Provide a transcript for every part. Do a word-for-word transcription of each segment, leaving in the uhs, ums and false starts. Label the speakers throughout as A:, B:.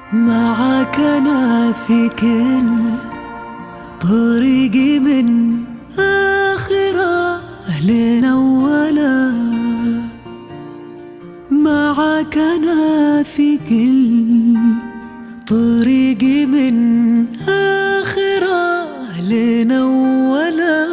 A: معاك أنا في كل طريقي من آخره لأوله. معاك أنا في كل طريقي من آخره لأوله.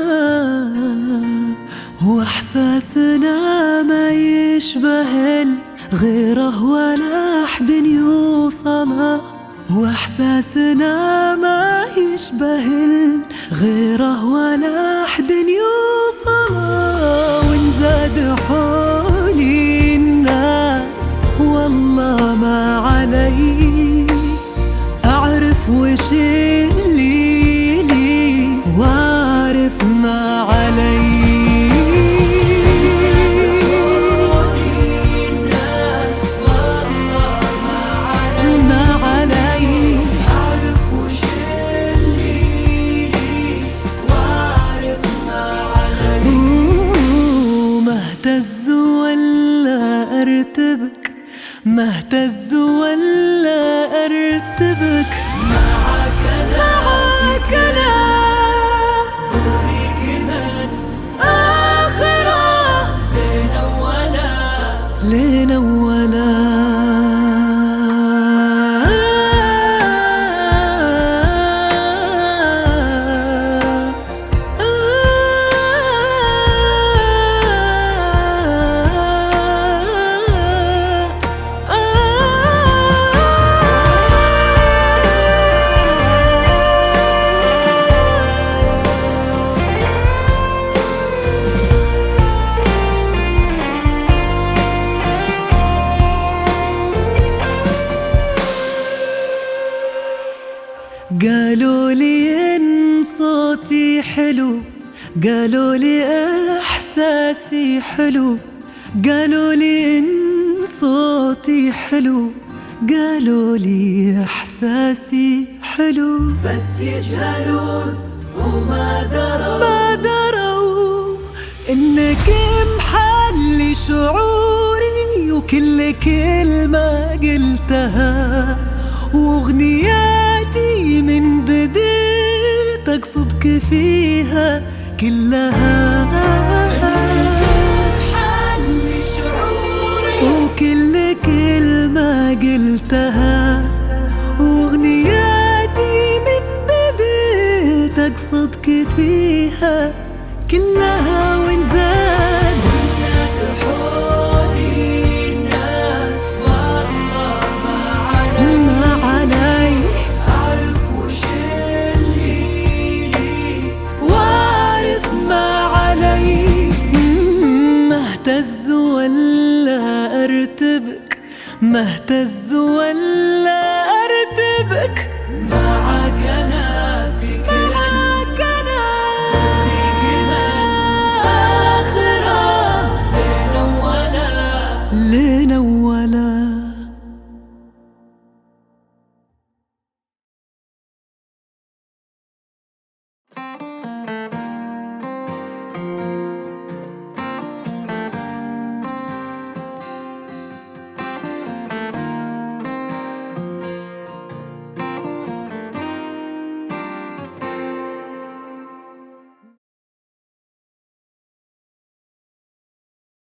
A: وإحساسنا ما يشبه غيره ولا أحد يوصله. وإحساسنا ما يشبه غيره ولا أحد يوصله. وانزاد حولي الناس والله ما علي أعرف وش اللي لي وأعرف ما علي. ما اهتز ولا ارتبك معاك انا طريقي من اخره لأوله لأوله. قالوا لي إن صوتي حلو، قالوا لي إحساسي حلو، قالوا لي إن صوتي حلو، قالوا لي إحساسي حلو. بس يجهلون وما دروا ما دروا إنك محلي شعوري وكل كلمة قلتها وأغنياتي من بديت أقصدك فيها كلها. محلي شعوري وكل كلمة قلتها وأغنياتي من بديت أقصدك فيها كلها. وانزاد وانزاد حولي الناس والله ما علي أعرف وش اللي وأعرف ما علي. ما اهتز ولا ارتبك ما اهتز ولا ارتبك.